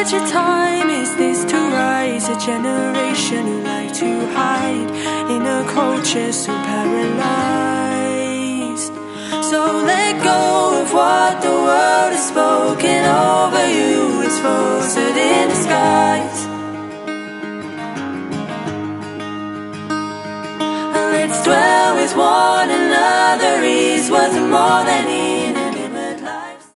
such a time is this to rise? A generation who like to hide in a culture so paralyzed. So let go of what the world has spoken over you. It's falsehood in disguise. And let's dwell with one another. Is worth more than enough.